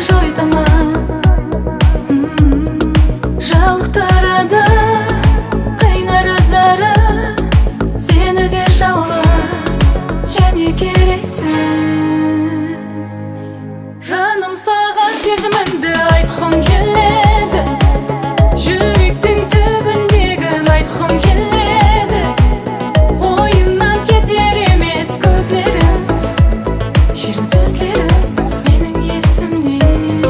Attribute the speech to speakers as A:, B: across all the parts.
A: жойтаман жалықтырады қайнар азары сені де жалғыз және керексіз. Жаным саған сезімімді айтқым келеді, жүректің түбіндегі айтқым келеді. Ойымнан кетер емес көзлерің, шерін сөздерің менің есімде.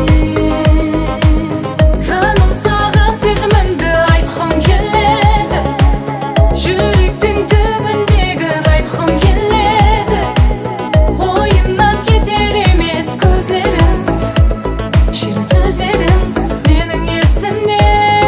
A: Жаным саған сезімімді айтқым келеді, жүректің түбіндегі айтқым келеді. Ойымнан кетер емес көзлерің, шерін сөздерің менің есімде.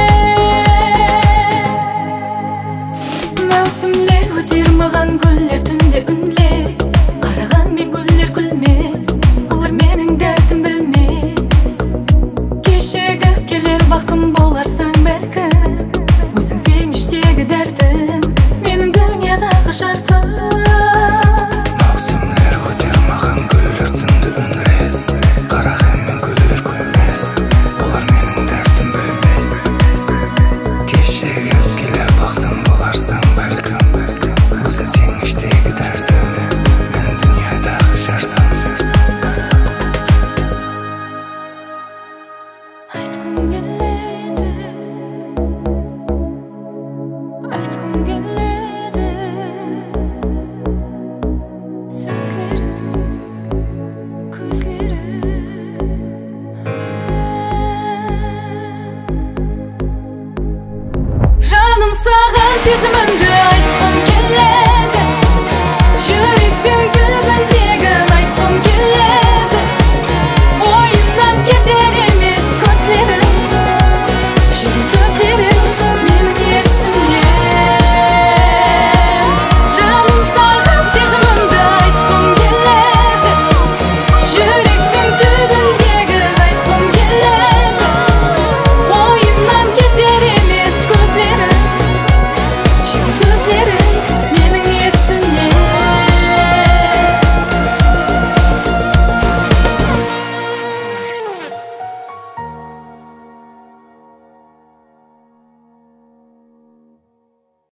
A: Мәусімлер өтер маған гүлдер түнде үнлес, қарағанмен гүлдер күлмес, олар менің дәтім білмес. Кешегі келер бақытым боларсың бәлкім, өзің сен іштегі дәртім, менің дүниядағы шартым.
B: Мәусімлер өтер маған гүлдер түнде үнлес, қарағанмен гүлдер күлмес, олар менің дәртім білмес. Кешегі келер бақытым боларсың бәлкім, өзің сен іштегі дәртім, менің дүниядағы шартым.
A: Айтқым келеді, айтқым келеді, сөздерің, көздерің. Жаным саған сезімім